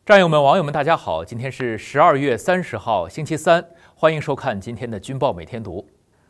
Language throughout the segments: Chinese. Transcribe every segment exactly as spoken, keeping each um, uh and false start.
战友们、网友们，大家好！今天是十二月三十号，星期三，欢迎收看今天的《军报每天读》。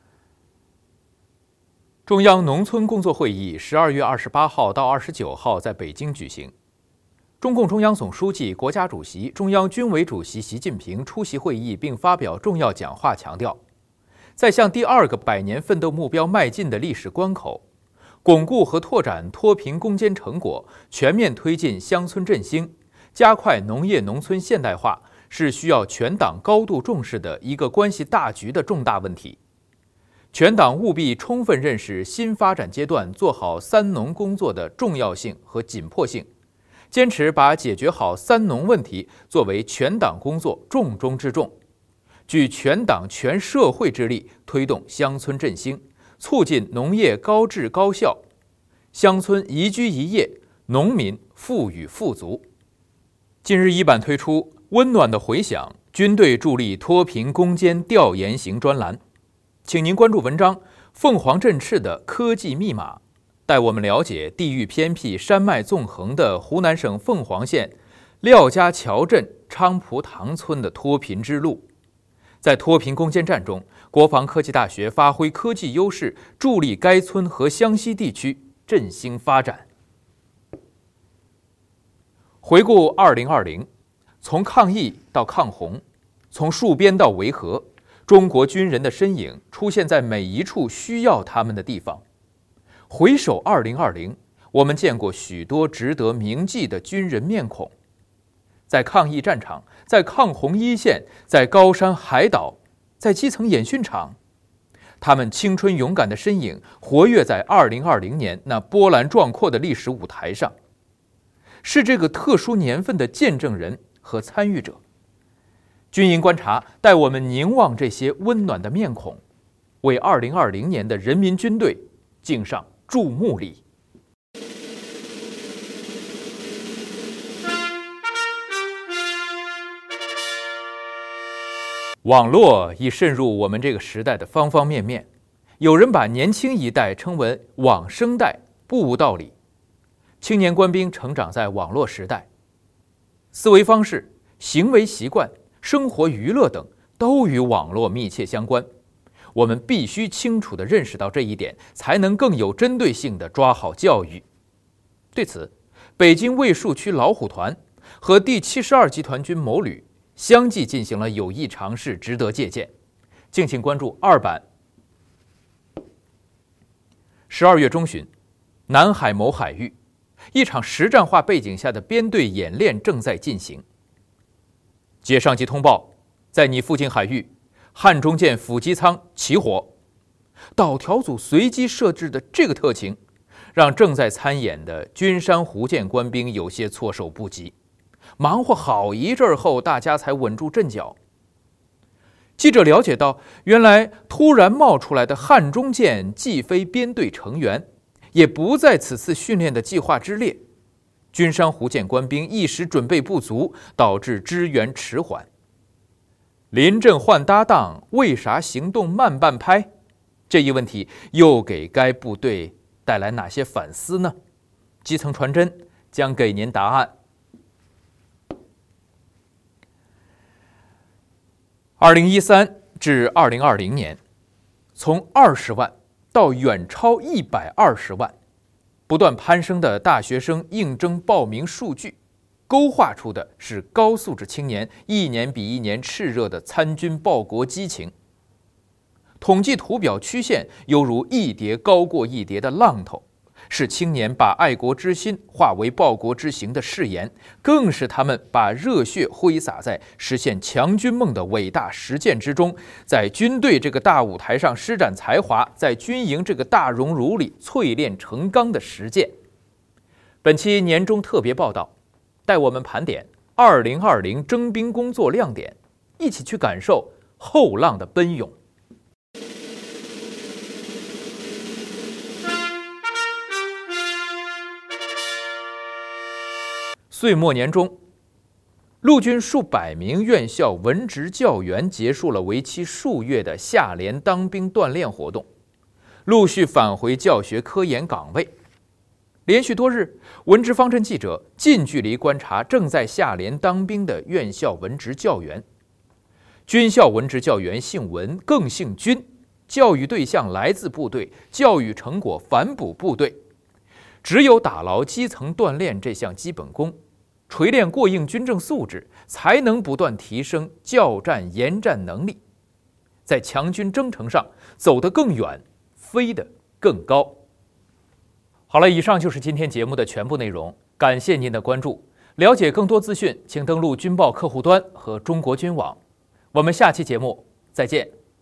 中央农村工作会议十二月二十八号到二十九号在北京举行。中共中央总书记、国家主席、中央军委主席习近平出席会议并发表重要讲话，强调，在向第二个百年奋斗目标迈进的历史关口，巩固和拓展脱贫攻坚成果，全面推进乡村振兴，加快农业农村现代化，是需要全党高度重视的一个关系大局的重大问题。全党务必充分认识新发展阶段做好三农工作的重要性和紧迫性，坚持把解决好三农问题作为全党工作重中之重，举全党全社会之力推动乡村振兴，促进农业高质高效，乡村宜居宜业，农民富裕富足。近日一版推出温暖的回响军队助力脱贫攻坚调研型专栏，请您关注文章《凤凰振翅的科技密码》，带我们了解地域偏僻、山脉纵横的湖南省凤凰县廖家桥镇昌蒲塘村的脱贫之路。在脱贫攻坚战中，国防科技大学发挥科技优势，助力该村和湘西地区振兴发展。回顾二零二零，从抗疫到抗洪，从戍边到维和，中国军人的身影出现在每一处需要他们的地方。回首二零二零，我们见过许多值得铭记的军人面孔，在抗疫战场，在抗洪一线，在高山海岛，在基层演训场，他们青春勇敢的身影活跃在二零二零年那波澜壮阔的历史舞台上，是这个特殊年份的见证人和参与者。军营观察带我们凝望这些温暖的面孔，为二零二零年的人民军队敬上注目礼。网络已渗入我们这个时代的方方面面，有人把年轻一代称为网生代，不无道理。青年官兵成长在网络时代，思维方式、行为习惯、生活娱乐等都与网络密切相关。我们必须清楚地认识到这一点，才能更有针对性地抓好教育。对此，北京卫戍区老虎团和第七十二集团军某旅相继进行了有益尝试，值得借鉴。敬请关注二版。十二月中旬，南海某海域，一场实战化背景下的编队演练正在进行。接上级通报，在你附近海域，汉中舰辅机舱起火。导调组随机设置的这个特情，让正在参演的君山湖舰官兵有些措手不及。忙活好一阵后，大家才稳住阵脚。记者了解到，原来突然冒出来的汉中舰既非编队成员，也不在此次训练的计划之列。君山湖舰官兵一时准备不足，导致支援迟缓。临阵换搭档，为啥行动慢半拍？这一问题又给该部队带来哪些反思呢？基层传真将给您答案。二零一三至二零二零年，从二十万到远超一百二十万，不断攀升的大学生应征报名数据，勾画出的是高素质青年一年比一年炽热的参军报国激情。统计图表曲线犹如一叠高过一叠的浪头，是青年把爱国之心化为报国之行的誓言，更是他们把热血挥洒在实现强军梦的伟大实践之中，在军队这个大舞台上施展才华，在军营这个大熔炉里淬炼成钢的实践。本期年终特别报道，带我们盘点二零二零征兵工作亮点，一起去感受后浪的奔涌。岁末年终，陆军数百名院校文职教员结束了为期数月的夏联当兵锻炼活动，陆续返回教学科研岗位。 连续多日，文职方阵记者近距离观察正在下连当兵的院校文职教员。军校文职教员姓文，更姓军，教育对象来自部队，教育成果反哺部队。只有打牢基层锻炼这项基本功，锤炼过硬军政素质，才能不断提升教战研战能力，在强军征程上走得更远，飞得更高。好了，以上就是今天节目的全部内容，感谢您的关注。了解更多资讯，请登录军报客户端和中国军网。我们下期节目再见。